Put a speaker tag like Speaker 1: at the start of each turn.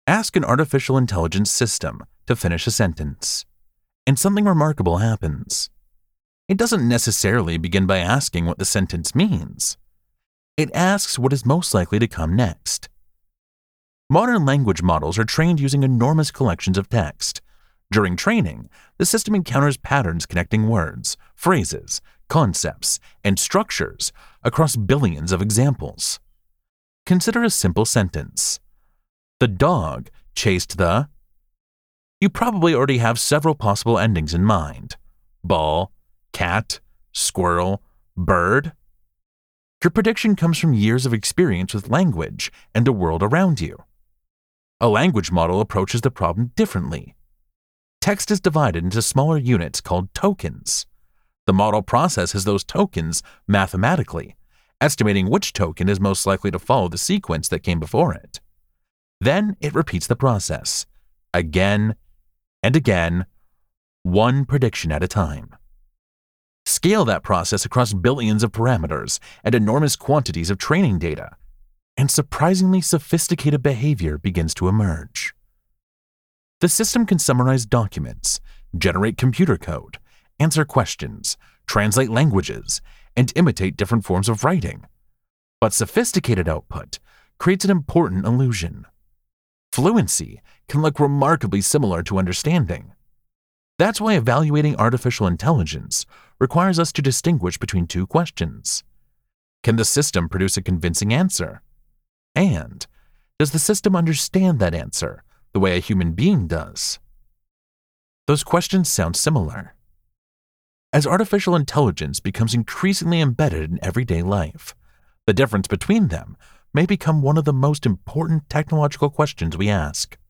Speaker 1: Ask an artificial intelligence system to finish a sentence, and something remarkable happens. It doesn't necessarily begin by asking what the sentence means. It asks what is most likely to come next. Modern language models are trained using enormous collections of text. During training, the system encounters patterns connecting words, phrases, concepts, and structures across billions of examples. Consider a simple sentence. The dog chased the... You probably already have several possible endings in mind. Ball, cat, squirrel, bird. Your prediction comes from years of experience with language and the world around you. A language model approaches the problem differently. Text is divided into smaller units called tokens. The model processes those tokens mathematically, estimating which token is most likely to follow the sequence that came before it. Then it repeats the process, again and again, one prediction at a time. Scale that process across billions of parameters and enormous quantities of training data, and surprisingly sophisticated behavior begins to emerge. The system can summarize documents, generate computer code, answer questions, translate languages, and imitate different forms of writing. But sophisticated output creates an important illusion. Fluency can look remarkably similar to understanding. That's why evaluating artificial intelligence requires us to distinguish between two questions. Can the system produce a convincing answer? And does the system understand that answer the way a human being does? Those questions sound similar. As artificial intelligence becomes increasingly embedded in everyday life, the difference between them may become one of the most important technological questions we ask.